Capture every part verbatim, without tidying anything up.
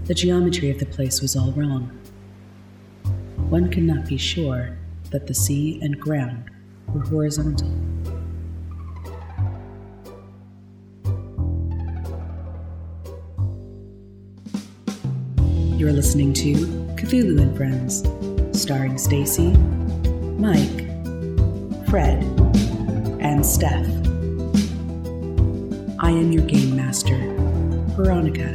The geometry of the place was all wrong. One could not be sure that the sea and ground were horizontal. You're listening to Cthulhu and Friends, starring Stacy, Mike, Fred, and Steph. I am your game master, Veronica.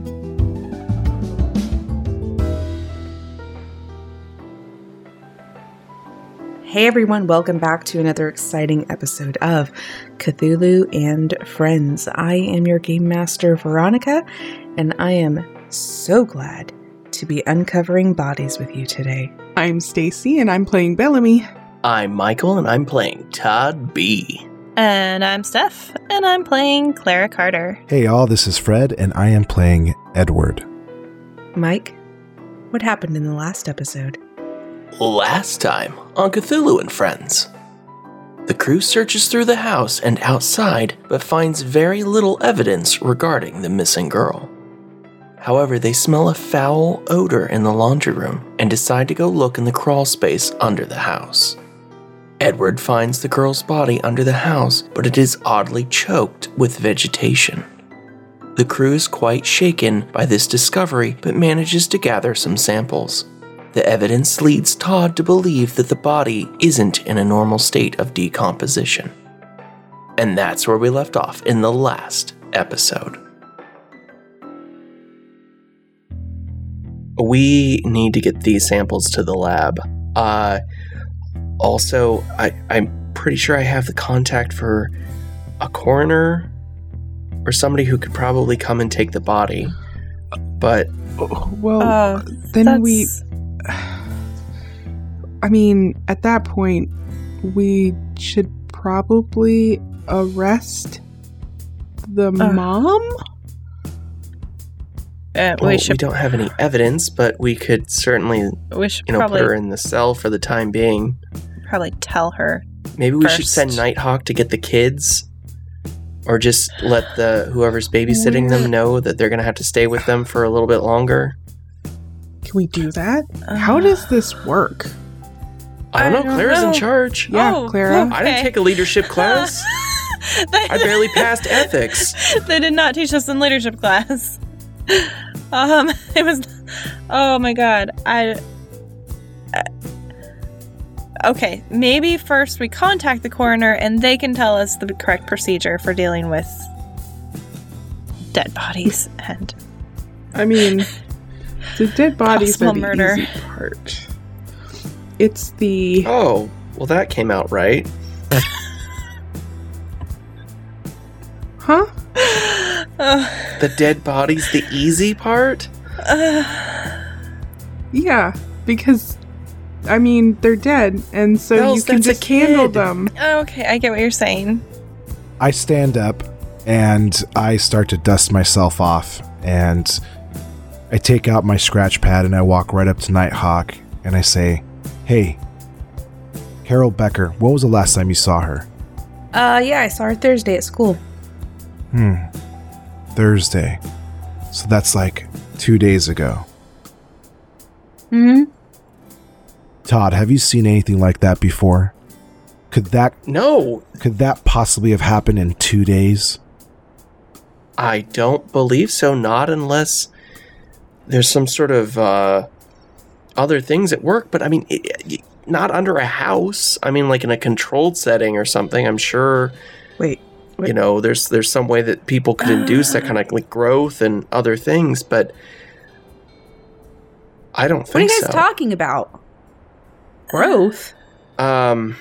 Hey everyone, welcome back to another exciting episode of Cthulhu and Friends. I am your game master, Veronica, and I am so glad to be uncovering bodies with you today. I'm Stacy, and I'm playing Bellamy. I'm Michael, and I'm playing Todd B. And I'm Steph, and I'm playing Clara Carter. Hey all, this is Fred, and I am playing Edward. Mike, what happened in the last episode? Last time on Cthulhu and Friends. The crew searches through the house and outside, but finds very little evidence regarding the missing girl. However, they smell a foul odor in the laundry room and decide to go look in the crawl space under the house. Edward finds the girl's body under the house, but it is oddly choked with vegetation. The crew is quite shaken by this discovery, but manages to gather some samples. The evidence leads Todd to believe that the body isn't in a normal state of decomposition. And that's where we left off in the last episode. We need to get these samples to the lab. Uh, also, I, I'm pretty sure I have the contact for a coroner or somebody who could probably come and take the body. But, well, Uh, then that's- we... I mean, at that point, we should probably arrest the Uh. mom? Uh, well, we we should. don't have any evidence, but we could certainly, We should you know, probably put her in the cell for the time being. probably tell her. Maybe we should first. send Nighthawk to get the kids, or just let the whoever's babysitting them know that they're going to have to stay with them for a little bit longer. Can we do that? How does this work? I don't I know. don't Clara's in know. charge. Yeah, Oh, Clara. okay. I didn't take a leadership class. They- I barely passed ethics. They did not teach us in leadership class. Um, it was. Oh my god. I. I okay, maybe first we contact the coroner and they can tell us the correct procedure for dealing with dead bodies and. I mean, the dead bodies Possible are the murder. easy part. It's the... Oh, well, that came out right. Huh? Uh, The dead body's the easy part? uh, Yeah, because, I mean, they're dead, and so Bells, you can that's a just handle kid. them. okay, I get what you're saying. I stand up and I start to dust myself off, and I take out my scratch pad and I walk right up to Nighthawk and I say, "Hey, Carol Becker, when was the last time you saw her?" Uh, yeah, I saw her Thursday at school. Hmm. Thursday. So that's like two days ago. Hmm. Todd, have you seen anything like that before? Could that No, could that possibly have happened in two days? I don't believe so. Not unless there's some sort of uh, other things at work. But I mean, it, it, not under a house. I mean, like in a controlled setting or something. I'm sure. Wait. You know, there's there's some way that people could induce that kind of like growth and other things, but I don't What are you think guys so. talking about? Growth? Um,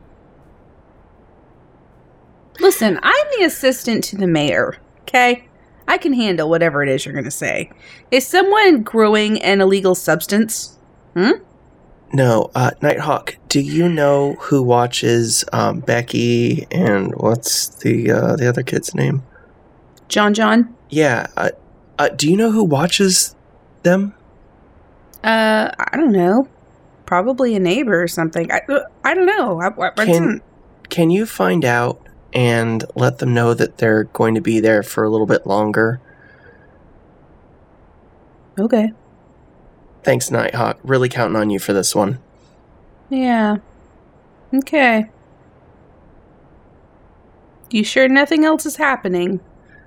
Listen, I'm the assistant to the mayor, okay? I can handle whatever it is you're going to say. Is someone growing an illegal substance? Hmm? no, uh, Nighthawk, do you know who watches um, Becky and what's the uh, the other kid's name? John John? Yeah, uh, uh, do you know who watches them? Uh, I don't know. Probably a neighbor or something. I, uh, I don't know. I, I, Can can you find out and let them know that they're going to be there for a little bit longer? Okay. Thanks, Nighthawk. Really counting on you for this one. Yeah. Okay. You sure nothing else is happening?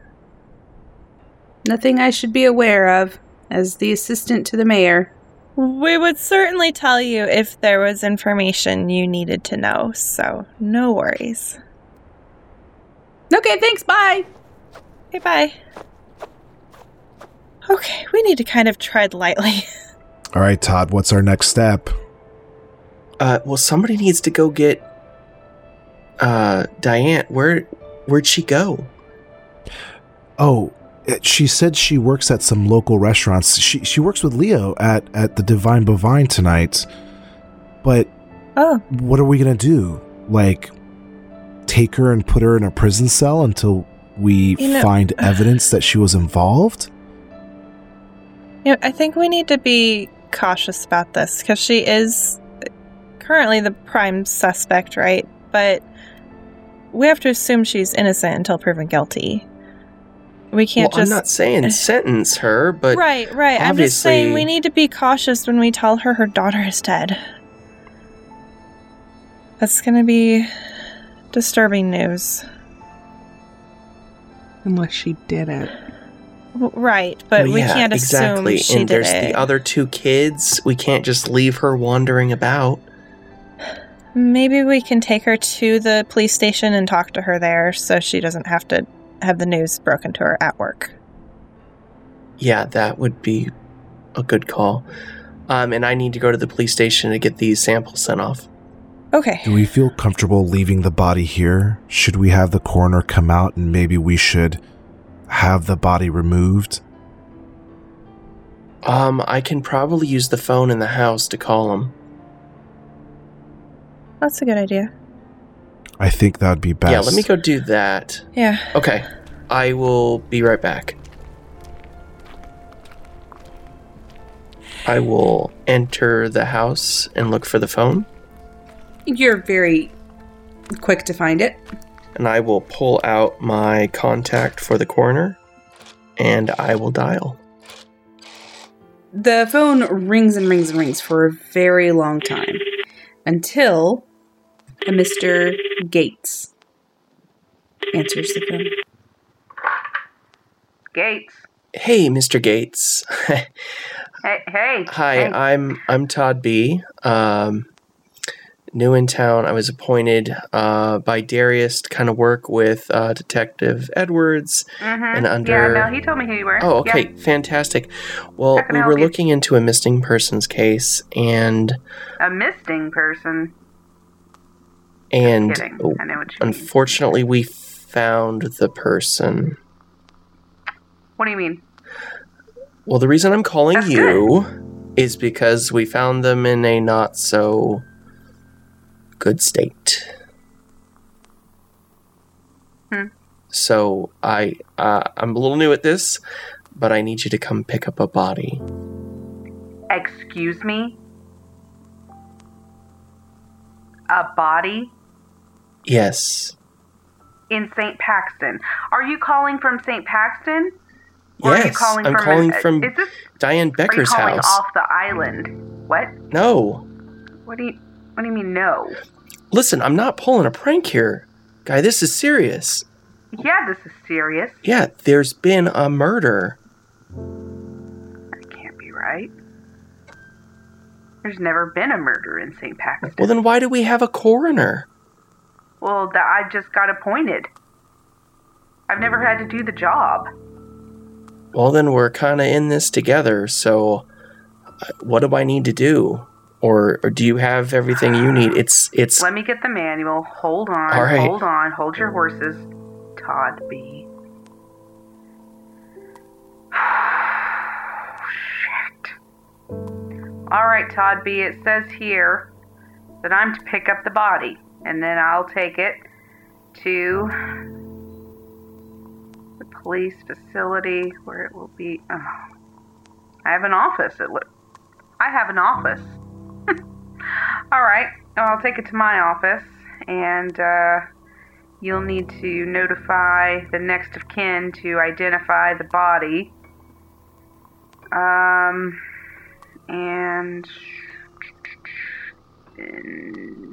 Nothing I should be aware of as the assistant to the mayor? We would certainly tell you if there was information you needed to know, so no worries. Okay, thanks, bye! Okay, bye. Okay, we need to kind of tread lightly. All right, Todd, what's our next step? Uh, well, somebody needs to go get, uh, Diane. Where, where'd she go? Oh, it- she said she works at some local restaurants. She she works with Leo at, at the Divine Bovine tonight. But Oh, what are we going to do? Like, take her and put her in a prison cell until we You know- find evidence that she was involved? you know, I think we need to be cautious about this, because she is currently the prime suspect, right? But we have to assume she's innocent until proven guilty. We can't Well, just... I'm not saying sentence her, but right, right. I'm just saying obviously- we need to be cautious when we tell her her daughter is dead. That's going to be disturbing news. Unless she did it. W- Right, but Well, we yeah, can't assume exactly. she and did there's it. the other two kids. We can't just leave her wandering about. Maybe we can take her to the police station and talk to her there so she doesn't have to have the news broken to her at work. Yeah, that would be a good call. Um, and I need to go to the police station to get these samples sent off. Okay. Do we feel comfortable leaving the body here? Should we have the coroner come out and maybe we should have the body removed? Um, I can probably use the phone in the house to call him. That's a good idea. I think that would be best. Yeah, let me go do that. Yeah. Okay, I will be right back. I will enter the house and look for the phone, You're very quick to find it. and I will pull out my contact for the coroner, and I will dial. The phone rings and rings and rings for a very long time until a Mister Gates answers the phone. Gates. Hey, Mister Gates. Hey, hey. Hi, hey. I'm I'm Todd B. Um, new in town. I was appointed uh, by Darius to kind of work with uh, Detective Edwards. Mhm. and under- Yeah, no, he told me who you were. Oh, okay, Yeah. fantastic. Well, How can I we help were you? looking into a missing persons case, and A missing person. and Kidding. oh, I know what you mean. unfortunately, we found the person. What do you mean? Well, the reason I'm calling That's you is because we found them in a not so good state. Hmm. So I uh, I'm a little new at this, but I need you to come pick up a body. Excuse me? A body Yes. in Saint Paxton. Are you calling from Saint Paxton? Or are you Yes, calling I'm from calling a- from Is this Diane are you Becker's calling house. off the island? What? No. What do you What do you mean no? Listen, I'm not pulling a prank here. Guy, this is serious. Yeah, this is serious. Yeah, there's been a murder. That can't be right. There's never been a murder in Saint Paxton. Well, then why do we have a coroner? Well, that I just got appointed. I've never had to do the job. Well, then we're kind of in this together, so uh, what do I need to do? Or, or do you have everything you need? It's, it's, Let me get the manual. Hold on. All right. Hold on. Hold your horses. Todd B. Shit. All right, Todd B. It says here that I'm to pick up the body, and then I'll take it to the police facility where it will be. Oh. I have an office. It look. I have an office. All right. Well, I'll take it to my office, and uh, you'll need to notify the next of kin to identify the body. Um, and, and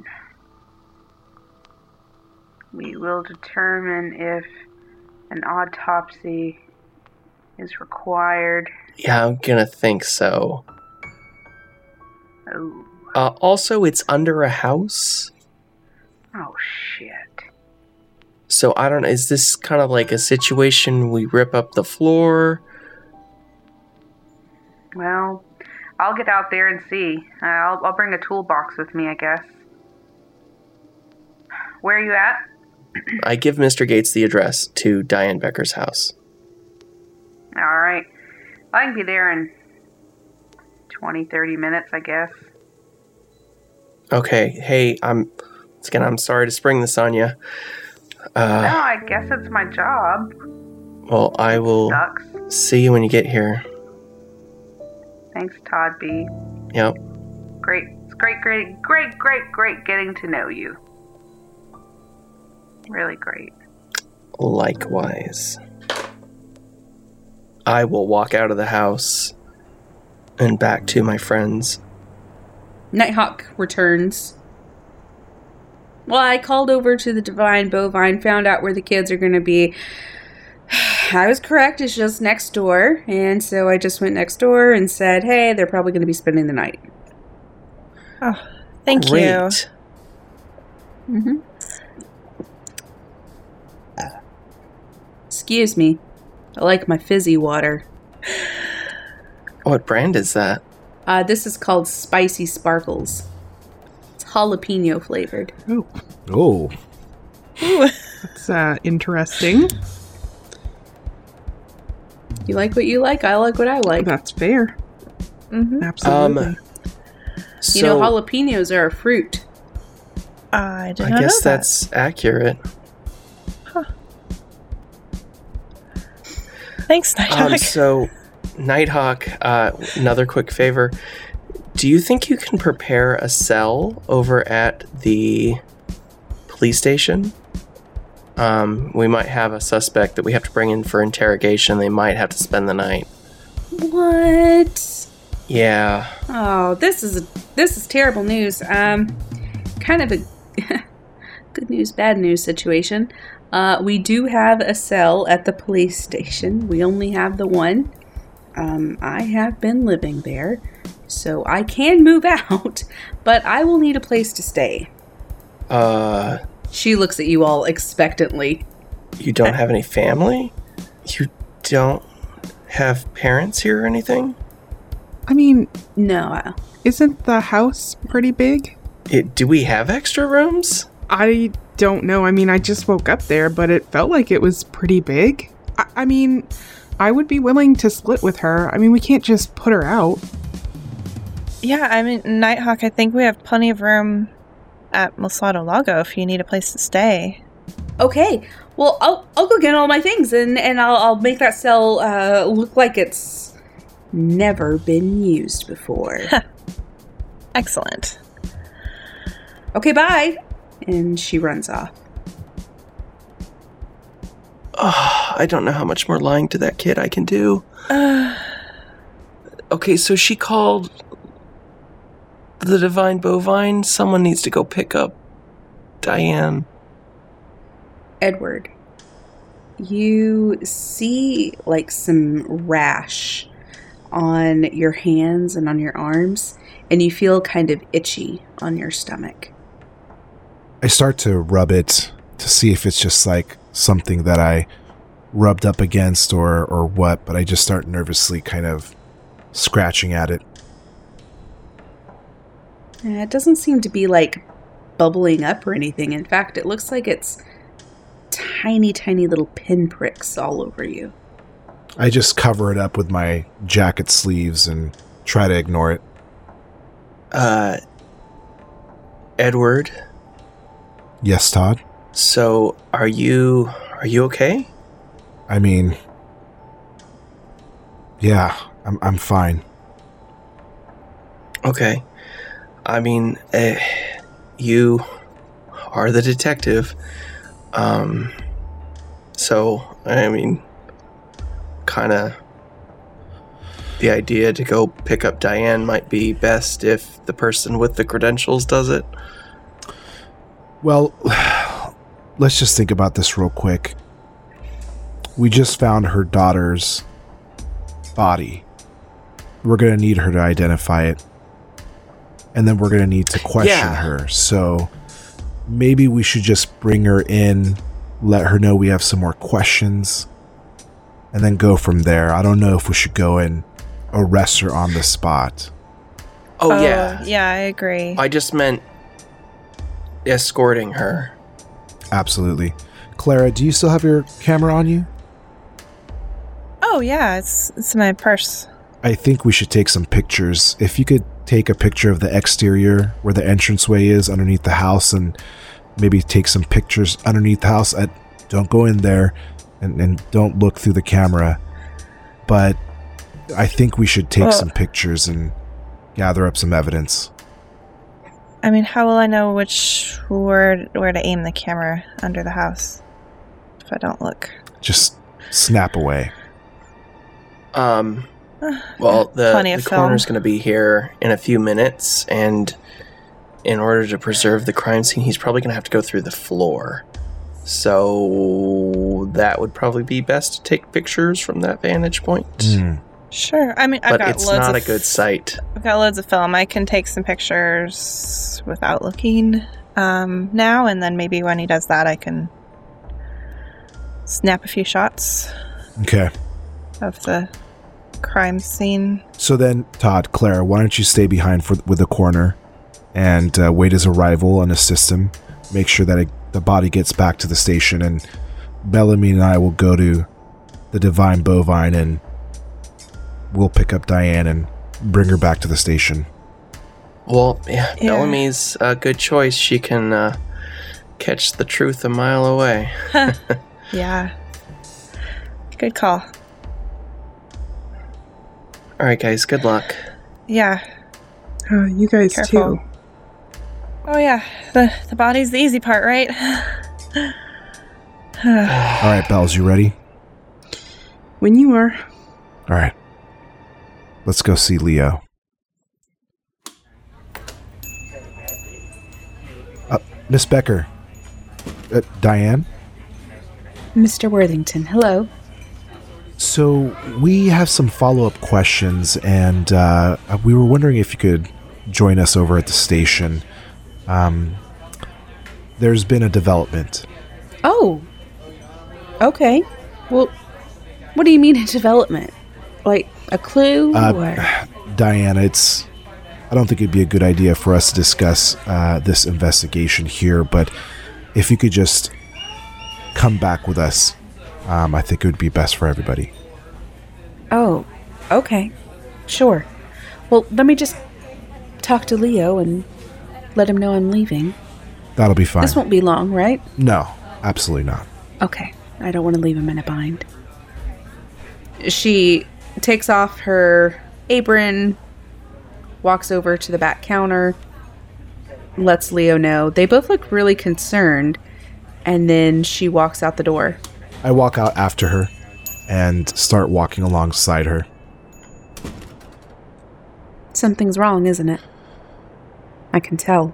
we will determine if an autopsy is required. Yeah, I'm gonna think so. Oh. Uh, also, it's under a house. Oh, shit. So I don't know, is this kind of like a situation we rip up the floor? Well, I'll get out there and see. Uh, I'll, I'll bring a toolbox with me, I guess. Where are you at? I give Mister Gates the address to Diane Becker's house. Alright. I can be there in twenty, thirty minutes, I guess. Okay, hey, I'm... Again, I'm sorry to spring this on you. Uh, no, I guess it's my job. Well, I will Sucks. see you when you get here. Thanks, Todd B. Yep. Great. It's great, great, great, great, great getting to know you. Really great. Likewise. I will walk out of the house and back to my friends. Nighthawk returns. Well, I called over to the Divine Bovine, found out where the kids are going to be. I was correct, it's just next door. And so I just went next door and said, hey, they're probably going to be spending the night. Oh, thank Great. you. Mm-hmm. Excuse me. I like my fizzy water. What brand is that? Uh, this is called Spicy Sparkles. It's jalapeno flavored. Oh, Oh, Ooh. that's uh, interesting. You like what you like, I like what I like. That's fair. Mm-hmm. Absolutely. Um, so, You know, jalapenos are a fruit. I did I not guess know that's accurate. that. Thanks, Nighthawk. Um, so, Nighthawk, uh, another quick favor. Do you think you can prepare a cell over at the police station? Um, we might have a suspect that we have to bring in for interrogation. They might have to spend the night. What? Yeah. Oh, this is this is terrible news. Um, kind of a good news, bad news situation. Uh, we do have a cell at the police station. We only have the one. Um, I have been living there, so I can move out, but I will need a place to stay. Uh, She looks at you all expectantly. you don't have any family? You don't have parents here or anything? I mean, No. isn't the house pretty big? It, do we have extra rooms? I don't know. I mean, I just woke up there, but it felt like it was pretty big. I, I mean, I would be willing to split with her. I mean, we can't just put her out. Yeah, I mean, Nighthawk, I think we have plenty of room at Mosado Lago if you need a place to stay. Okay. Well, I'll I'll go get all my things and and I'll I'll make that cell uh, look like it's never been used before. Excellent. Okay, bye. And she runs off. Oh, I don't know how much more lying to that kid I can do. Uh, Okay, so she called the Divine Bovine. Someone needs to go pick up Diane. Edward, you see like some rash on your hands and on your arms, and you feel kind of itchy on your stomach. I start to rub it to see if it's just like something that I rubbed up against or, or what, but I just start nervously kind of scratching at it. Uh, It doesn't seem to be like bubbling up or anything. In fact, it looks like it's tiny, tiny little pinpricks all over you. I just cover it up with my jacket sleeves and try to ignore it. Uh, Edward, Yes, Todd? so are you are you okay? I mean, yeah, I'm I'm fine. Okay. I mean, uh, you are the detective. Um, so, I mean, kind of the idea to go pick up Diane might be best if the person with the credentials does it? Well, let's just think about this real quick. We just found her daughter's body. We're going to need her to identify it. And then we're going to need to question Yeah. her. So maybe we should just bring her in, let her know we have some more questions, and then go from there. I don't know if we should go and arrest her on the spot. Oh, Oh, yeah. Yeah, I agree. I just meant escorting her. Absolutely. Clara, do you still have your camera on you? Oh, yeah, it's it's in my purse. I think we should take some pictures. If you could take a picture of the exterior where the entranceway is underneath the house, and maybe take some pictures underneath the house. I, don't go in there and, and don't look through the camera. But I think we should take Well- some pictures and gather up some evidence. I mean, how will I know which where where to aim the camera under the house if I don't look? Just snap away. Um, well, the, Plenty the of film. coroner's going to be here in a few minutes, and in order to preserve the crime scene, he's probably going to have to go through the floor. So that would probably be best to take pictures from that vantage point. Mm. Sure. I mean, I've But got it's loads not of a good sight. I've got loads of film. I can take some pictures without looking um, now, and then maybe when he does that, I can snap a few shots Okay. of the crime scene. So then, Todd, Clara, why don't you stay behind for, with the coroner and uh, wait his arrival and assist him. Make sure that it, the body gets back to the station, and Bellamy and I will go to the Divine Bovine and we'll pick up Diane and bring her back to the station. Well, yeah, Yeah. Bellamy's a good choice. She can uh, catch the truth a mile away. Yeah. Good call. All right, guys, good luck. Yeah. Uh, you guys Careful. too. Oh yeah. The the body's the easy part, right? All right, Bells, you ready? When you are. All right. Let's go see Leo. Uh, Miss Becker. Uh, Diane? Mister Worthington, hello. So we have some follow-up questions, and uh, we were wondering if you could join us over at the station. Um, there's been a development. Oh. Okay. Well, what do you mean a development? Like a clue? Uh, or? Diana, it's... I don't think it'd be a good idea for us to discuss uh, this investigation here, but if you could just come back with us, um, I think it would be best for everybody. Oh, okay. Sure. Well, let me just talk to Leo and let him know I'm leaving. That'll be fine. This won't be long, right? No, absolutely not. Okay. I don't want to leave him in a bind. She takes off her apron, walks over to the back counter, lets Leo know. They both look really concerned, and then she walks out the door. I walk out after her and start walking alongside her. Something's wrong, isn't it? I can tell.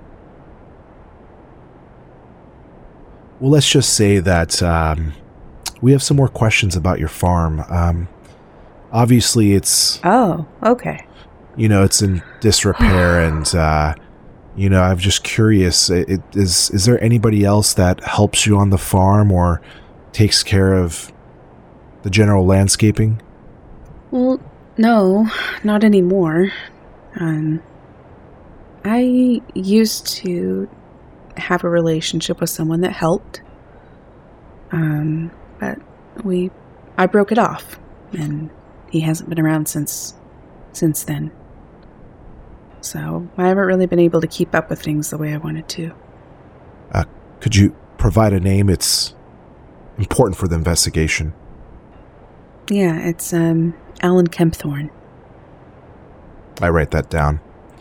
Well, let's just say that um, we have some more questions about your farm. Um, obviously, it's, Oh, okay. you know, it's in disrepair, and, uh, you know, I'm just curious, it, it, is, is there anybody else that helps you on the farm or takes care of the general landscaping? Well, no, not anymore. Um, I used to have a relationship with someone that helped. Um, but we, I broke it off, and he hasn't been around since, since then. So I haven't really been able to keep up with things the way I wanted to. Uh, could you provide a name? It's important for the investigation. Yeah, it's, um, Alan Kempthorne. I write that down.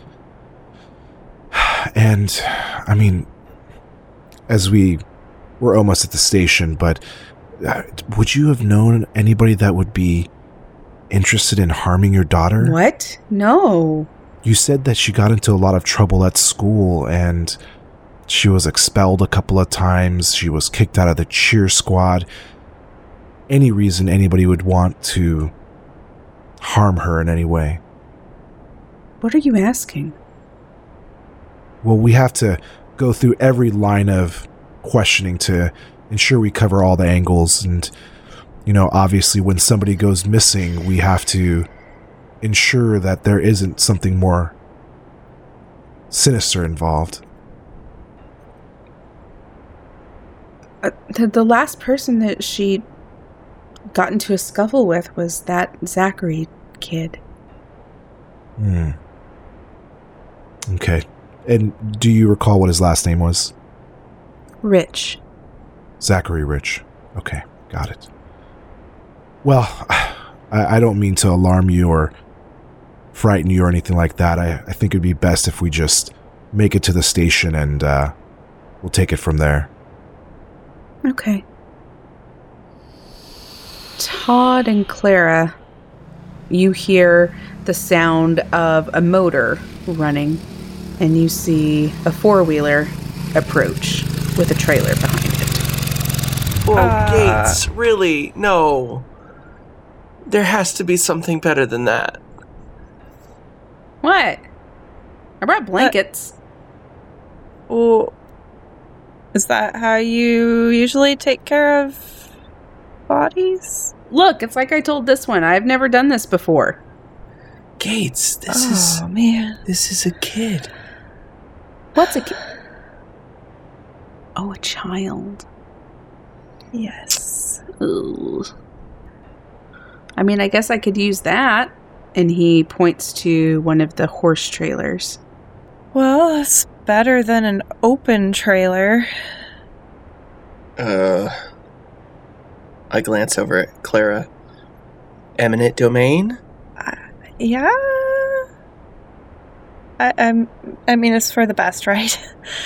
And, I mean, as we we're almost at the station, but uh, would you have known anybody that would be interested in harming your daughter? What? No. You said that she got into a lot of trouble at school and she was expelled a couple of times. She was kicked out of the cheer squad. Any reason anybody would want to harm her in any way. What are you asking? Well, we have to go through every line of questioning to ensure we cover all the angles. And, you know, obviously when somebody goes missing, we have to ensure that there isn't something more sinister involved. Uh, the, the last person that she got into a scuffle with was that Zachary kid. Hmm. Okay. And do you recall what his last name was? Rich. Zachary Rich. Okay, got it. Well, I, I don't mean to alarm you or frighten you or anything like that. I, I think it'd be best if we just make it to the station and uh, we'll take it from there. Okay. Todd and Clara, you hear the sound of a motor running, and you see a four-wheeler approach with a trailer behind it. Oh, Uh. Gates, really? No. There has to be something better than that. What? I brought blankets. Well, is that how you usually take care of bodies? Look, it's like I told this one. I've never done this before. Gates, this oh, is man. this is a kid. What's a kid? Oh, a child. Yes. Ooh. I mean, I guess I could use that. And he points to one of the horse trailers. Well, it's better than an open trailer. Uh, I glance over at Clara. Eminent domain? Yeah. I, I'm. I mean, it's for the best, right?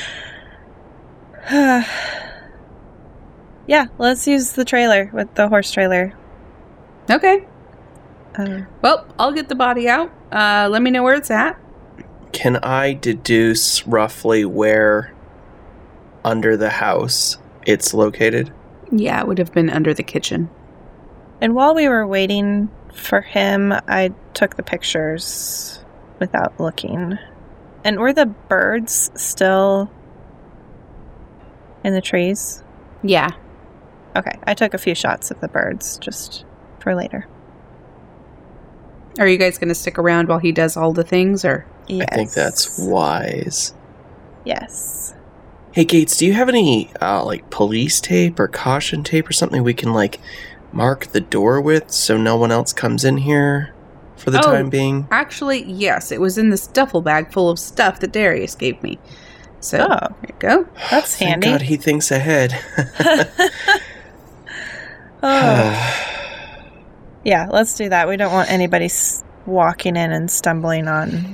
Yeah, let's use the trailer with the horse trailer. Okay. Uh, Well, I'll get the body out. Uh, let me know where it's at. Can I deduce roughly where under the house it's located? Yeah, it would have been under the kitchen. and while we were waiting for him, I took the pictures without looking. And were the birds still in the trees? Yeah. Okay, I took a few shots of the birds just for later. Are you guys going to stick around while he does all the things, or? Yes. I think that's wise. Yes. Hey, Gates, do you have any, uh, like, police tape or caution tape or something we can, like, mark the door with so no one else comes in here for the Oh. time being? Actually, yes. It was in this duffel bag full of stuff that Darius gave me. So, Oh. there you go. That's Thank handy. God he thinks ahead. Oh. Yeah, let's do that. We don't want anybody s- walking in and stumbling on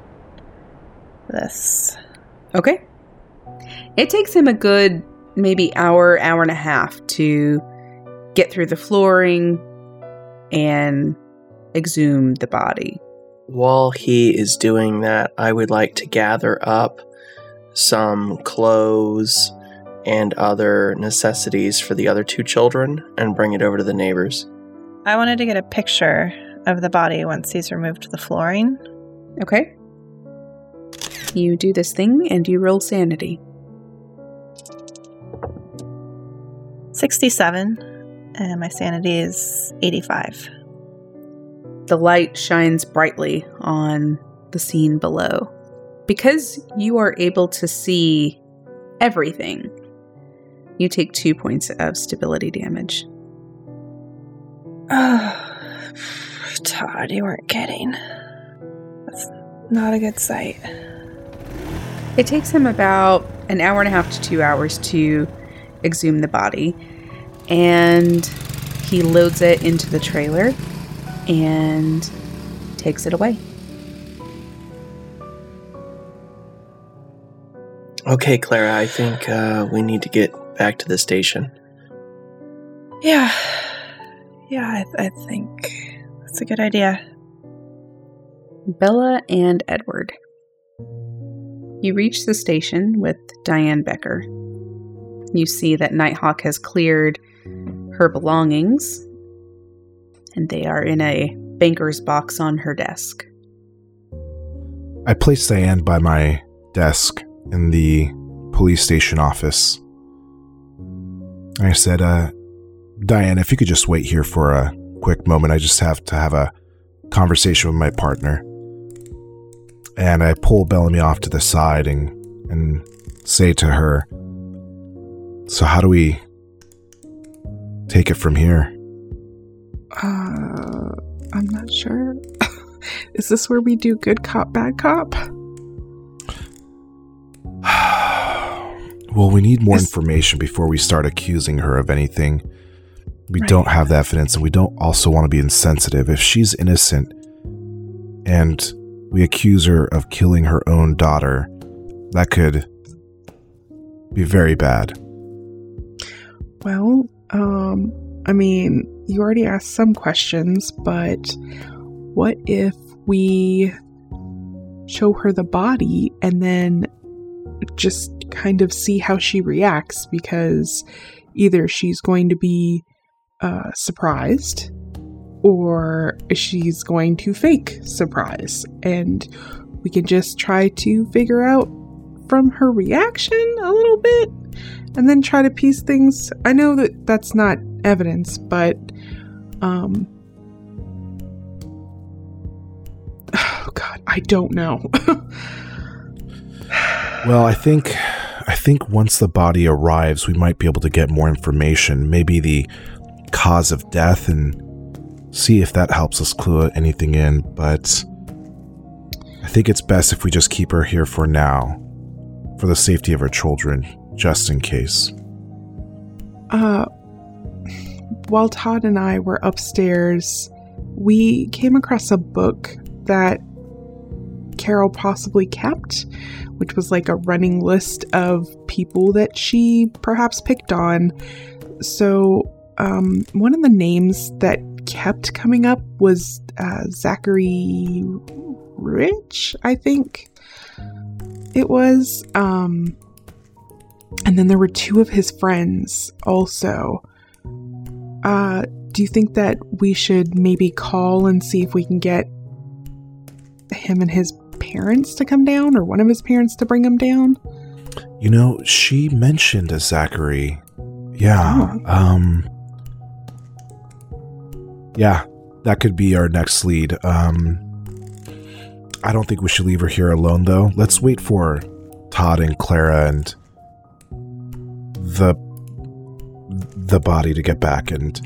this. Okay. It takes him a good maybe hour, hour and a half to get through the flooring and exhume the body. While he is doing that, I would like to gather up some clothes and other necessities for the other two children and bring it over to the neighbors. I wanted to get a picture of the body once he's removed the flooring. Okay. You do this thing and you roll sanity. sixty-seven, and my sanity is eighty-five. The light shines brightly on the scene below. Because you are able to see everything, you take two points of stability damage. Oh, Todd, you weren't kidding. That's not a good sight. It takes him about an hour and a half to two hours to exhume the body, and he loads it into the trailer and takes it away. Okay, Clara, I think uh, we need to get back to the station. Yeah. Yeah, I, th- I think It's a good idea. Bella and Edward. You reach the station with Diane Becker. You see that Nighthawk has cleared her belongings, and they are in a banker's box on her desk. I placed Diane by my desk in the police station office. I said, uh, Diane, if you could just wait here for a quick moment, I just have to have a conversation with my partner. And I pull Bellamy off to the side and, and say to her, so how do we take it from here? Uh, I'm not sure. Is this where we do good cop, bad cop? Well, we need more Is- information before we start accusing her of anything. We Right. don't have the evidence, and we don't also want to be insensitive. If she's innocent and we accuse her of killing her own daughter, that could be very bad. Well, um, I mean, you already asked some questions, but what if we show her the body and then just kind of see how she reacts? Because either she's going to be uh, surprised, or she's going to fake surprise, and we can just try to figure out from her reaction a little bit, and then try to piece things. I know that that's not evidence, but um oh god, I don't know. Well, I think I think once the body arrives, we might be able to get more information, maybe the cause of death, and see if that helps us clue anything in, but I think it's best if we just keep her here for now, for the safety of our children, just in case. Uh, while Todd and I were upstairs, we came across a book that Carol possibly kept, which was like a running list of people that she perhaps picked on. So, um, one of the names that kept coming up was uh, Zachary Rich, I think it was. Um, and then there were two of his friends also. Uh, do you think that we should maybe call and see if we can get him and his parents to come down, or one of his parents to bring him down? You know, she mentioned a Zachary. Yeah. Oh. Um. Yeah, that could be our next lead. Um. I don't think we should leave her here alone, though. Let's wait for Todd and Clara and the the body to get back, and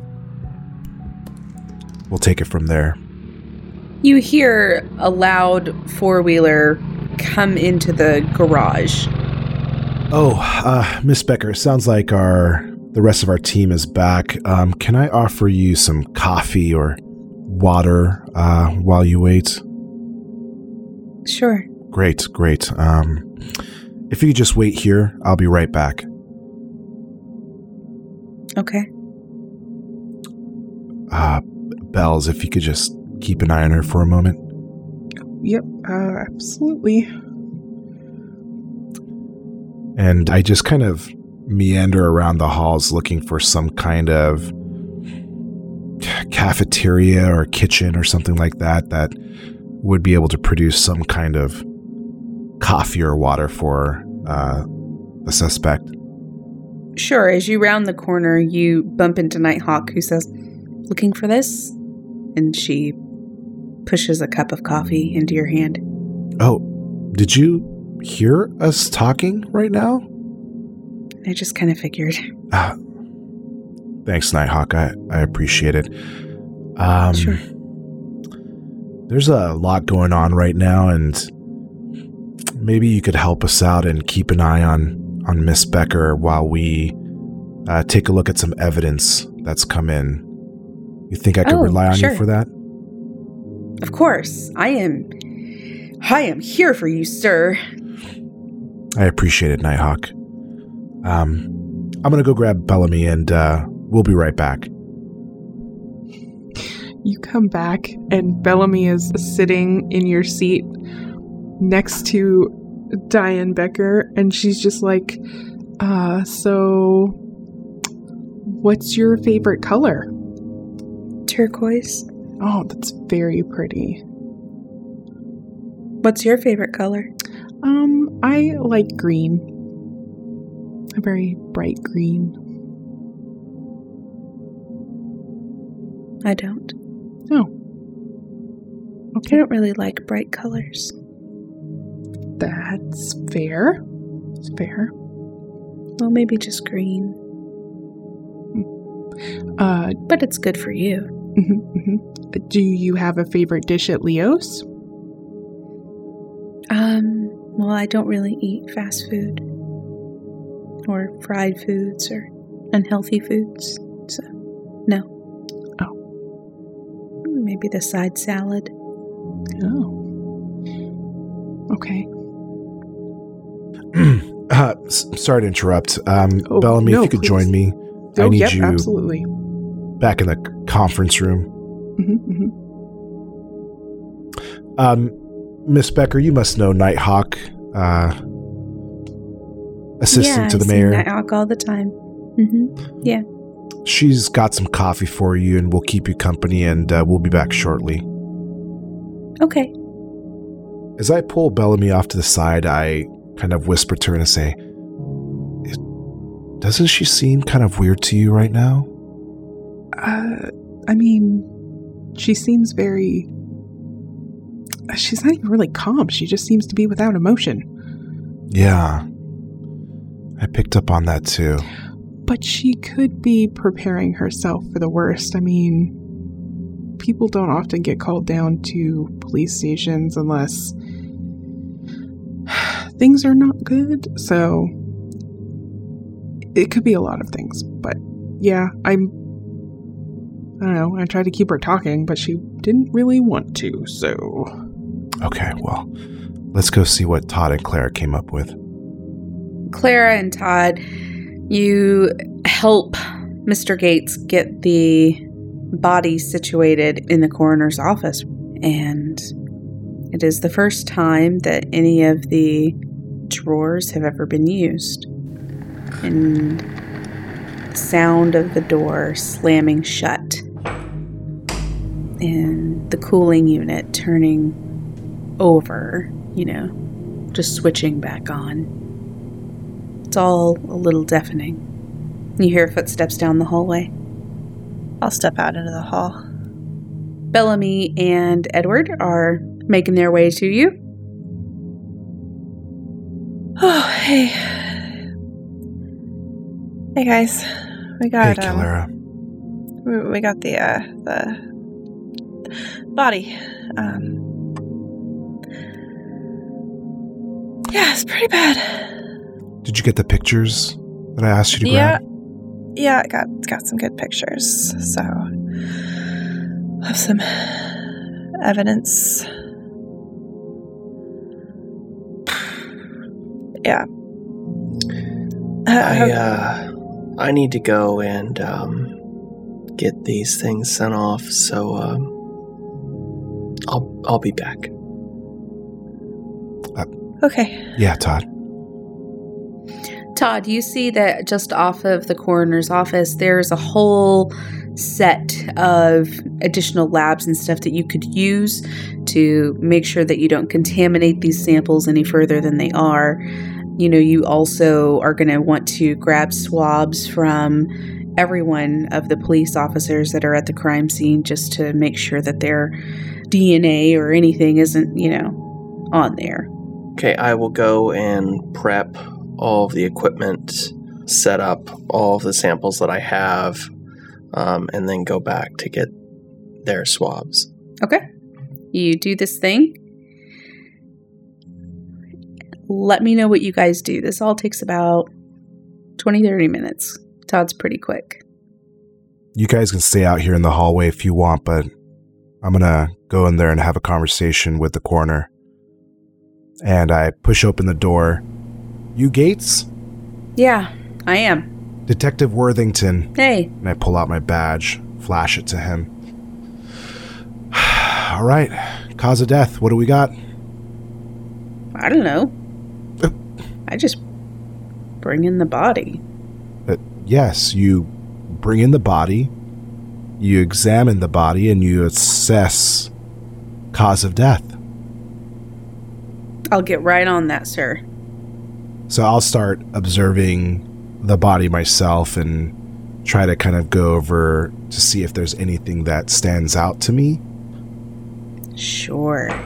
we'll take it from there. You hear a loud four-wheeler come into the garage. Oh, uh, Miss Becker, sounds like our the rest of our team is back. Um, can I offer you some coffee or water uh, while you wait? Sure. Great, great. Um, if you could just wait here, I'll be right back. Okay. Uh, Bells, if you could just keep an eye on her for a moment. Yep, uh, absolutely. And I just kind of meander around the halls looking for some kind of cafeteria or kitchen or something like that that would be able to produce some kind of coffee or water for uh, the suspect. Sure, as you round the corner, you bump into Nighthawk, who says, "Looking for this?" And she pushes a cup of coffee into your hand. Oh, did you hear us talking right now? I just kind of figured. Ah, thanks, Nighthawk. I, I appreciate it. Um, Sure. There's a lot going on right now, and maybe you could help us out and keep an eye on, on Miss Becker while we uh, take a look at some evidence that's come in. You think I could Oh, rely on sure. you for that? Of course, I am. I am here for you, sir. I appreciate it, Nighthawk. Um, I'm gonna go grab Bellamy, and uh, we'll be right back. You come back, and Bellamy is sitting in your seat next to Diane Becker, and she's just like, uh, so what's your favorite color? Turquoise. Oh, that's very pretty. What's your favorite color? Um, I like green. A very bright green. I don't. Oh. I Okay. don't really like bright colors. That's fair. It's fair. Well, maybe just green. Uh, But it's good for you. mhm, mhm. Do you have a favorite dish at Leo's? Um, well, I don't really eat fast food. Or fried foods or unhealthy foods. So, no. Oh. Maybe the side salad. Oh. Okay. uh, s- sorry to interrupt. Um, Oh, Bellamy, no, if you could please. join me. I Oh, need yep, you absolutely. back in the c- conference room. Mm-hmm, mm-hmm. Um, Miss Becker, you must know Nighthawk, uh, assistant yeah, to the I see mayor. Nighthawk all the time. Mm-hmm. Yeah. She's got some coffee for you, and we'll keep you company, and uh, we'll be back shortly. Okay. As I pull Bellamy off to the side, I kind of whisper to her and say, "Doesn't she seem kind of weird to you right now?" Uh, I mean, she seems very... She's not even really calm. She just seems to be without emotion. Yeah. I picked up on that too. But she could be preparing herself for the worst. I mean, people don't often get called down to police stations unless things are not good. So it could be a lot of things. But yeah, I'm... I don't know. I tried to keep her talking, but she didn't really want to, so... Okay, well, let's go see what Todd and Clara came up with. Clara and Todd, you help Mister Gates get the body situated in the coroner's office. And it is the first time that any of the drawers have ever been used. And the sound of the door slamming shut. And the cooling unit turning over, you know, just switching back on. It's all a little deafening. You hear footsteps down the hallway. I'll step out into the hall. Bellamy and Edward are making their way to you. Oh, hey. Hey, guys. We got, Hey, um, Clara. we, we got the, uh, the body. Um, yeah, it's pretty bad. Did you get the pictures that I asked you to Yeah. grab? Yeah, I got got some good pictures. So have some evidence. Yeah. I uh, I need to go and um, get these things sent off. So um, I'll I'll be back. Okay. Yeah, Todd. Todd, you see that just off of the coroner's office, there's a whole set of additional labs and stuff that you could use to make sure that you don't contaminate these samples any further than they are. You know, you also are going to want to grab swabs from every one of the police officers that are at the crime scene just to make sure that their D N A or anything isn't, you know, on there. Okay, I will go and prep all of the equipment, set up all of the samples that I have, um, and then go back to get their swabs. Okay. You do this thing. Let me know what you guys do. This all takes about twenty, thirty minutes. Todd's pretty quick. You guys can stay out here in the hallway if you want, but I'm going to go in there and have a conversation with the coroner. And I push open the door. You Gates? Yeah, I am. Detective Worthington. Hey. And I pull out my badge, flash it to him. All right. Cause of death. What do we got? I don't know. I just bring in the body. Uh, yes, you bring in the body, you examine the body, and you assess cause of death. I'll get right on that, sir. So I'll start observing the body myself and try to kind of go over to see if there's anything that stands out to me. Sure.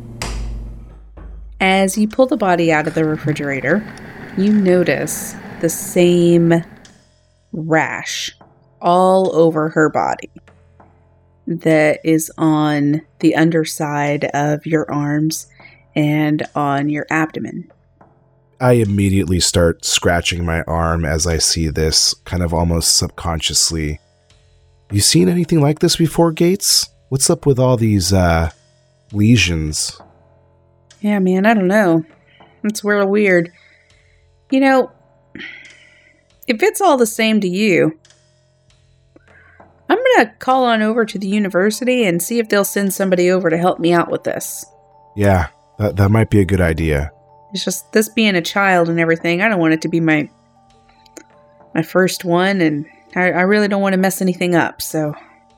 As you pull the body out of the refrigerator, you notice the same rash all over her body that is on the underside of your arms and on your abdomen. I immediately start scratching my arm as I see this, kind of almost subconsciously. You seen anything like this before, Gates? What's up with all these uh, lesions? Yeah, man, I don't know. It's real weird. You know, if it's all the same to you, I'm gonna call on over to the university and see if they'll send somebody over to help me out with this. Yeah, that, that might be a good idea. It's just this being a child and everything, I don't want it to be my my first one, and I, I really don't want to mess anything up, so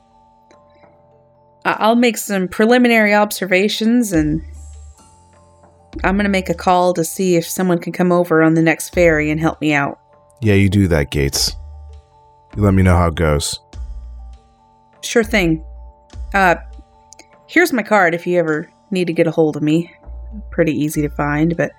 I- I'll make some preliminary observations, and I'm going to make a call to see if someone can come over on the next ferry and help me out. Yeah, you do that, Gates. You let me know how it goes. Sure thing. Uh, here's my card if you ever need to get a hold of me. Pretty easy to find, but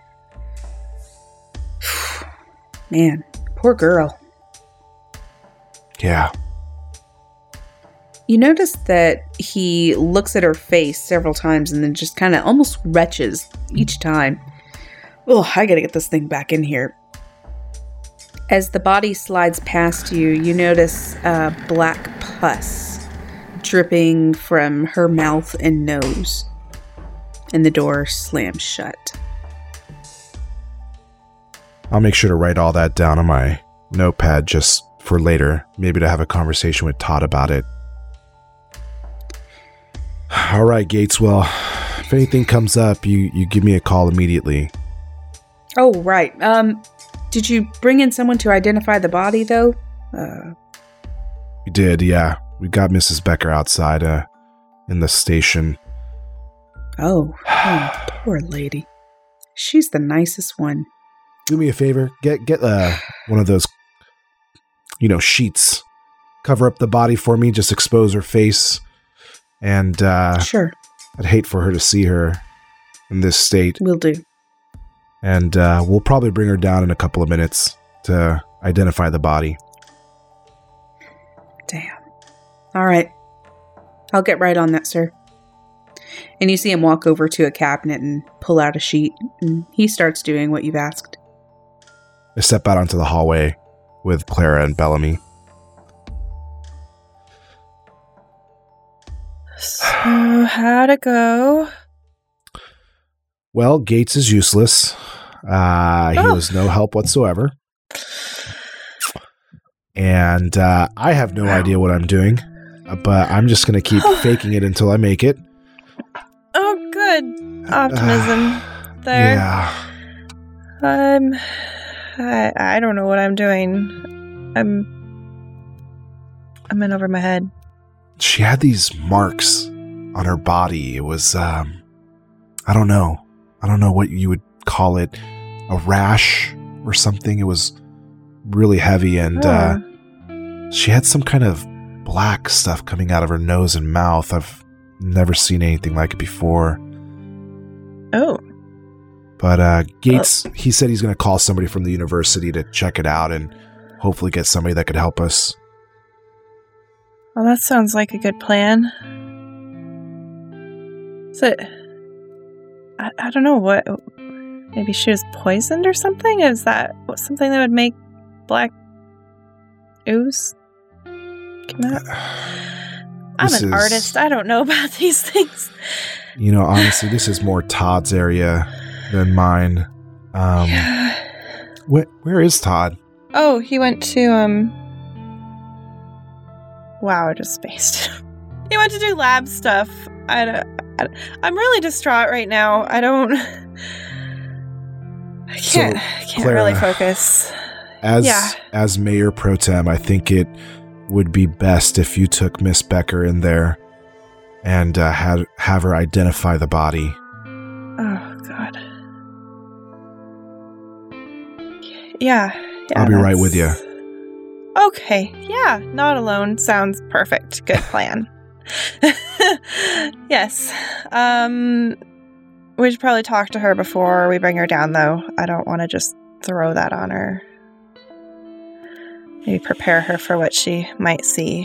man, poor girl. Yeah. You notice that he looks at her face several times and then just kind of almost retches each time. Oh, I gotta get this thing back in here. As the body slides past you, you notice uh, black pus dripping from her mouth and nose. And the door slams shut. I'll make sure to write all that down on my notepad just for later, maybe to have a conversation with Todd about it. All right, Gates. Well, if anything comes up, you, you give me a call immediately. Oh, right. Um, did you bring in someone to identify the body, though? Uh, We did, yeah. We got Missus Becker outside uh, in the station. oh, oh, poor lady. She's the nicest one. Do me a favor. Get get uh, one of those, you know, sheets. Cover up the body for me. Just expose her face. And uh, Sure, I'd hate for her to see her in this state. will do. And uh, we'll probably bring her down in a couple of minutes to identify the body. Damn. All right. I'll get right on that, sir. And you see him walk over to a cabinet and pull out a sheet, and he starts doing what you've asked. I step out onto the hallway with Clara and Bellamy. So, how'd it go? Well, Gates is useless. Uh, he Oh. was no help whatsoever. And uh, I have no idea what I'm doing, uh, but I'm just going to keep faking it until I make it. Oh, good. Optimism there. Yeah. I'm. I, I don't know what I'm doing. I'm. I'm in over my head. She had these marks on her body. It was, um, I don't know. I don't know what you would call it. A rash or something. It was really heavy, and uh, she had some kind of black stuff coming out of her nose and mouth. I've never seen anything like it before. Oh. But uh, Gates, he said he's going to call somebody from the university to check it out and hopefully get somebody that could help us. Well, that sounds like a good plan. Is it... I, I don't know, what... Maybe she was poisoned or something? Is that something that would make black ooze come out? I'm This an is- artist. I don't know about these things. You know, honestly, this is more Todd's area than mine. Um, wh- where is Todd? Oh, he went to, um... Wow, I just spaced. He went to do lab stuff. I don't... I, I'm really distraught right now. I don't. I can't. So, I can't Clara, really focus. As Yeah. as Mayor Pro Tem, I think it would be best if you took Miss Becker in there and uh, had have her identify the body. Oh God. Yeah. yeah I'll be right with you. that's- Okay. Yeah. Not alone sounds perfect. Good plan. Yes. Um. We should probably talk to her before we bring her down, though. I don't want to just throw that on her. Maybe prepare her for what she might see.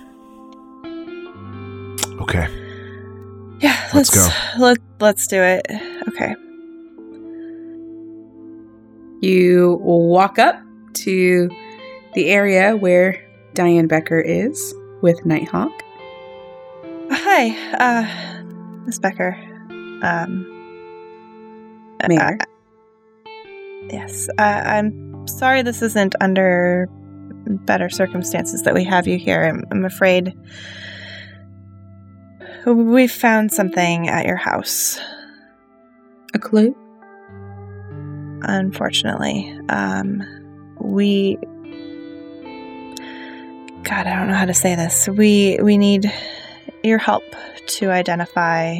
Okay. Yeah, Let's let's, go. Let, let's do it. Okay. You walk up to the area where Diane Becker is with Nighthawk. Hi, uh, Miss Becker. Um, Mayor. uh, yes, uh, I'm sorry this isn't under better circumstances that we have you here. I'm, I'm afraid we found something at your house. A clue? Unfortunately, um, we. God, I don't know how to say this. We we need your help to identify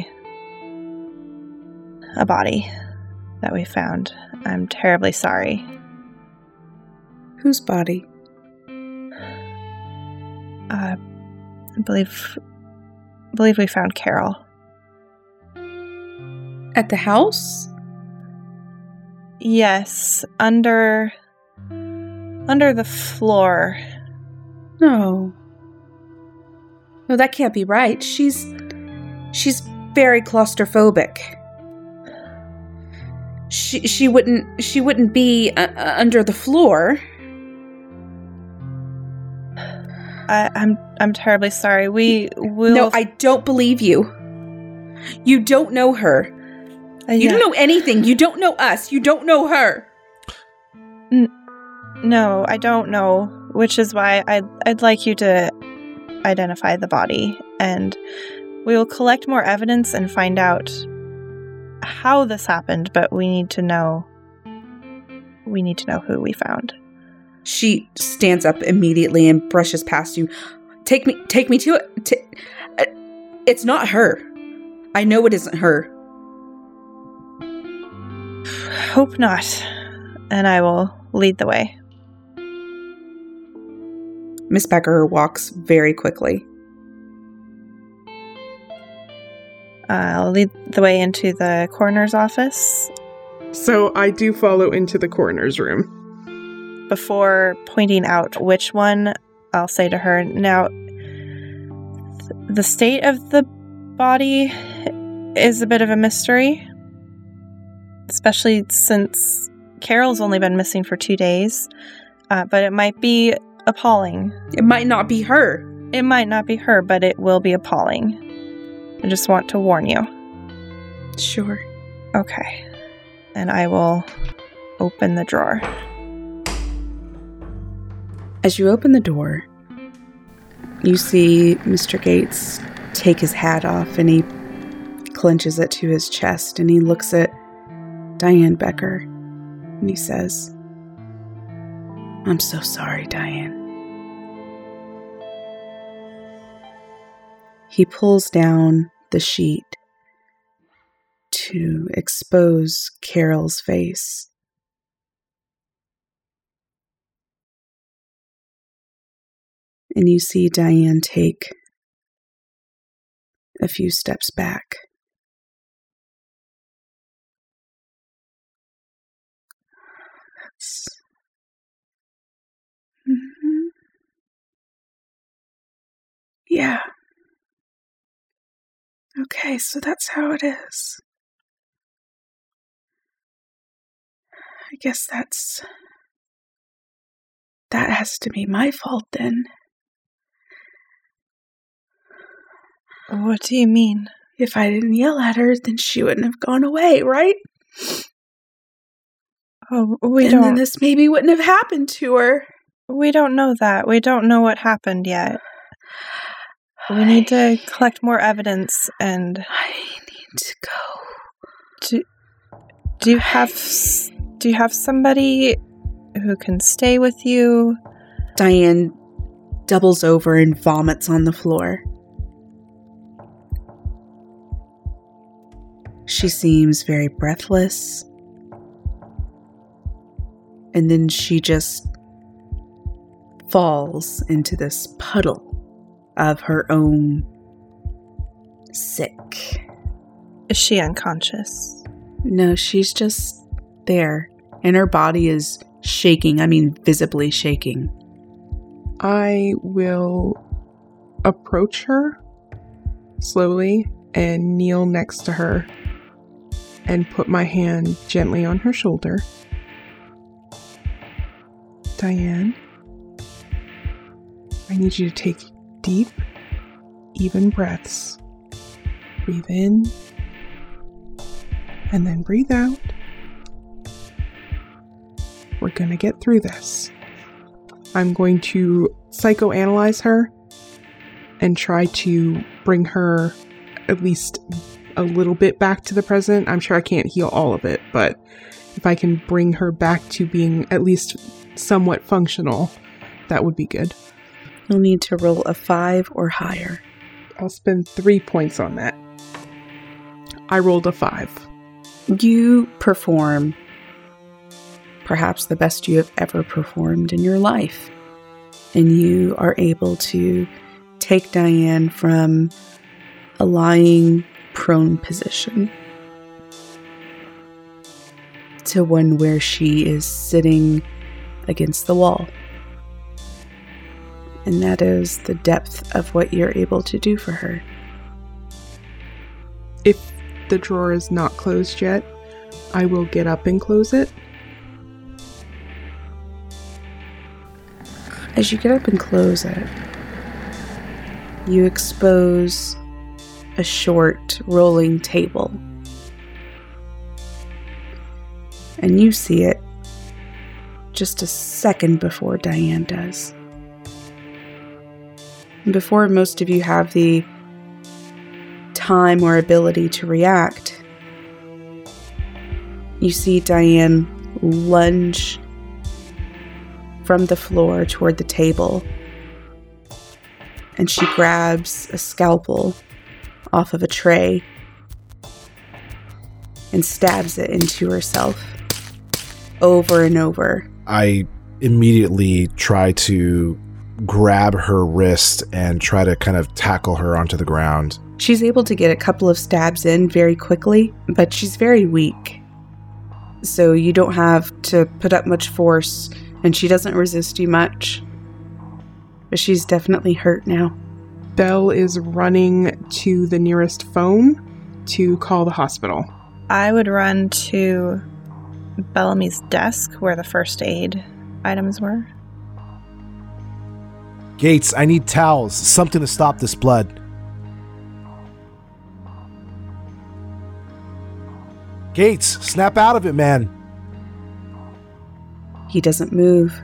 a body that we found. I'm terribly sorry. Whose body? Uh, I believe, I believe we found Carol. At the house? Yes, under under the floor. No. No, that can't be right. She's she's very claustrophobic. She she wouldn't she wouldn't be uh, uh, under the floor. I, I'm I'm terribly sorry. We will. No, I don't believe you. You don't know her. Uh, You yeah. don't know anything. You don't know us. You don't know her. No, I don't know, which is why I'd, I'd like you to identify the body, and we will collect more evidence and find out how this happened, but we need to know, we need to know who we found. She stands up immediately and brushes past you. Take me, take me to it. T- uh, it's not her. I know it isn't her. Hope not, and I will lead the way. Miss Becker walks very quickly. I'll lead the way into the coroner's office So I do follow into the coroner's room. before pointing out which one. I'll say to her, now, th- the state of the body is a bit of a mystery, especially since Carol's only been missing for two days, uh, but it might be appalling. It might not be her. It might not be her, but it will be appalling. I just want to warn you. Sure. Okay. And I will open the drawer. As you open the door, you see Mister Gates take his hat off and he clenches it to his chest and he looks at Diane Becker and he says, "I'm so sorry, Diane." He pulls down the sheet to expose Carol's face. And you see Diane take a few steps back. That's... Mhm. Yeah. Okay, so that's how it is. I guess that's... That has to be my fault then. What do you mean? If I didn't yell at her, then she wouldn't have gone away, right? Oh, we and don't. then this maybe wouldn't have happened to her. We don't know that. We don't know what happened yet. We need to collect more evidence, and I Do you have do you have somebody who can stay with you? Diane doubles over and vomits on the floor. She seems very breathless. And then she just falls into this puddle of her own sick. Is she unconscious? No, she's just there. And her body is shaking. I mean, visibly shaking. I will approach her slowly and kneel next to her and put my hand gently on her shoulder. Diane, I need you to take deep, even breaths. Breathe in, and then breathe out. We're going to get through this. I'm going to psychoanalyze her and try to bring her at least a little bit back to the present. I'm sure I can't heal all of it, but if I can bring her back to being at least somewhat functional, that would be good. You'll need to roll a five or higher. I'll spend three points on that. I rolled a five. You perform perhaps the best you have ever performed in your life. And you are able to take Diane from a lying prone position to one where she is sitting against the wall. And that is the depth of what you're able to do for her. If the drawer is not closed yet, I will get up and close it. As you get up and close it, you expose a short rolling table. And you see it just a second before Diane does. And before most of you have the time or ability to react, you see Diane lunge from the floor toward the table, and she grabs a scalpel off of a tray and stabs it into herself over and over. I immediately try to grab her wrist and try to kind of tackle her onto the ground. She's able to get a couple of stabs in very quickly, but she's very weak. So you don't have to put up much force, and she doesn't resist you much. But she's definitely hurt now. Belle is running to the nearest phone to call the hospital. I would run to Bellamy's desk where the first aid items were. Gates, I need towels. Something to stop this blood. Gates, snap out of it, man. He doesn't move.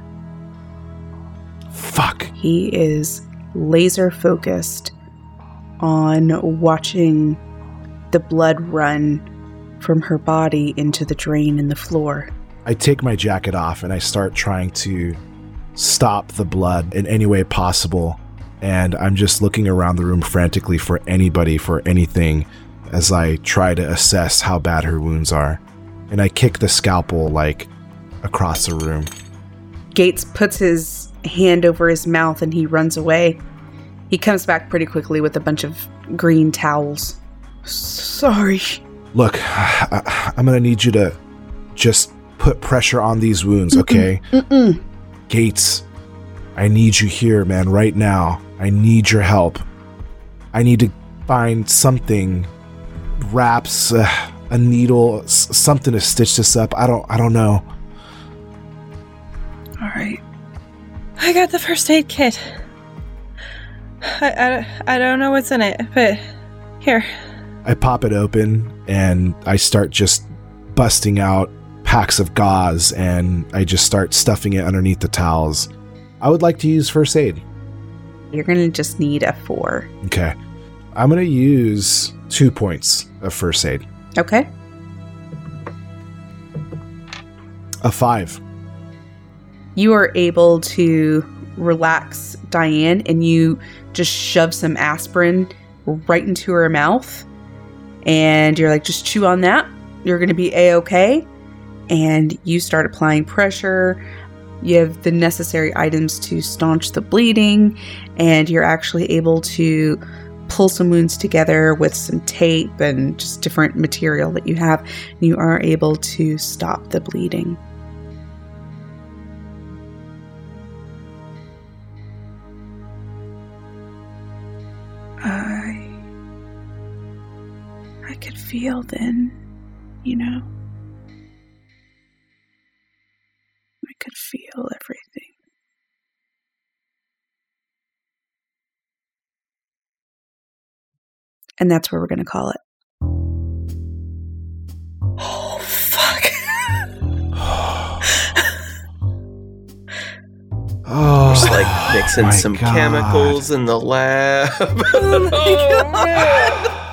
Fuck. He is laser focused on watching the blood run from her body into the drain in the floor. I take my jacket off and I start trying to stop the blood in any way possible. And I'm just looking around the room frantically for anybody, for anything, as I try to assess how bad her wounds are. And I kick the scalpel, like, across the room. Gates puts his hand over his mouth and he runs away. He comes back pretty quickly with a bunch of green towels. Sorry. Look, I, I'm gonna need you to just put pressure on these wounds, okay? Mm-mm. Mm-mm. Gates, I need you here, man, right now. I need your help. I need to find something, wraps, uh, a needle, s- something to stitch this up. I don't, I don't know. All right. I got the first aid kit. I, I, I don't know what's in it, but here. I pop it open and I start just busting out packs of gauze and I just start stuffing it underneath the towels. I would like to use first aid. You're going to just need a four. Okay. I'm going to use two points of first aid. Okay. A five. You are able to relax Diane, and you just shove some aspirin right into her mouth. And you're like, just chew on that. You're going to be A-okay. And you start applying pressure. You have the necessary items to staunch the bleeding. And you're actually able to pull some wounds together with some tape and just different material that you have. And you are able to stop the bleeding. I... I could feel then, you know. I could feel everything. And that's where we're going to call it. Oh, fuck. Oh, Just like mixing my some God. chemicals in the lab. Oh my god.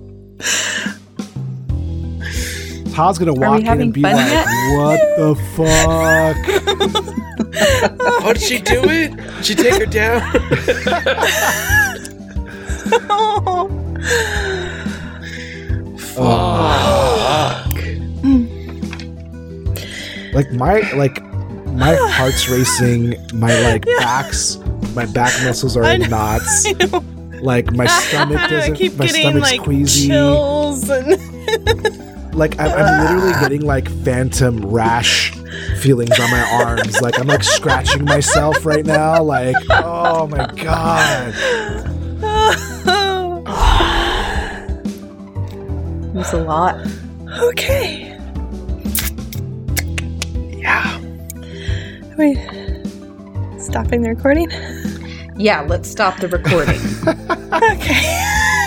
Todd's gonna we walk in having and be fun like, yet? "What the fuck?" Oh, did she do it? Did she take her down? Fuck. Like my like my heart's racing. My like backs, my back muscles are I in know, knots. I know. Like my stomach I doesn't. keep my getting stomach's like queasy. chills and Like I'm, I'm literally getting like phantom rash feelings on my arms. Like I'm like scratching myself right now. Like oh my god. It's a lot. Okay. Yeah. Are we stopping the recording? Yeah, let's stop the recording. Okay.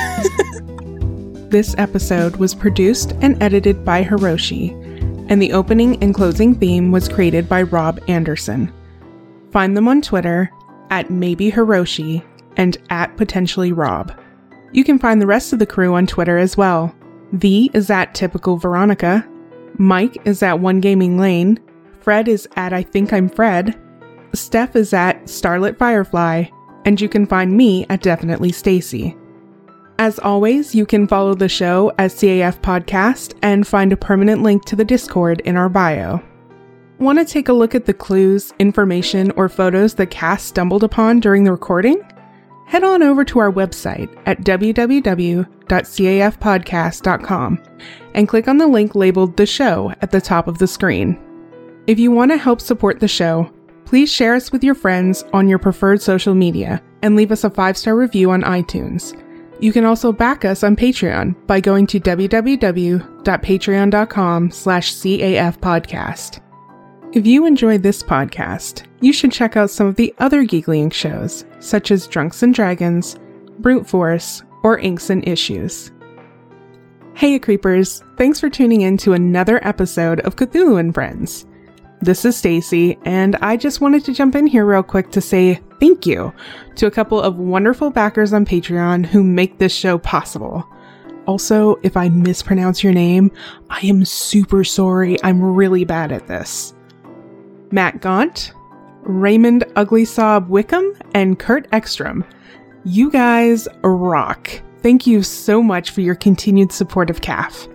This episode was produced and edited by Hiroshi, and the opening and closing theme was created by Rob Anderson. Find them on Twitter at maybe Hiroshi and at potentially Rob. You can find the rest of the crew on Twitter as well. V is at typical Veronica, Mike is at One Gaming Lane, Fred is at I think I'm Fred, Steph is at Starlit Firefly, and you can find me at Definitely Stacy. As always, you can follow the show as C A F Podcast and find a permanent link to the Discord in our bio. Want to take a look at the clues, information, or photos the cast stumbled upon during the recording? Head on over to our website at w w w dot c a f podcast dot com and click on the link labeled The Show at the top of the screen. If you want to help support the show, please share us with your friends on your preferred social media and leave us a five-star review on iTunes. You can also back us on Patreon by going to w w w dot patreon dot com slash c a f podcast. If you enjoy this podcast, you should check out some of the other Geekly Inc shows, such as Drunks and Dragons, Brute Force, or Inks and Issues. Hey Creepers, thanks for tuning in to another episode of Cthulhu and Friends. This is Stacy, and I just wanted to jump in here real quick to say thank you to a couple of wonderful backers on Patreon who make this show possible. Also, if I mispronounce your name, I am super sorry. I'm really bad at this. Matt Gaunt, Raymond Ugly Sob Wickham, and Kurt Ekstrom. You guys rock. Thank you so much for your continued support of C A F.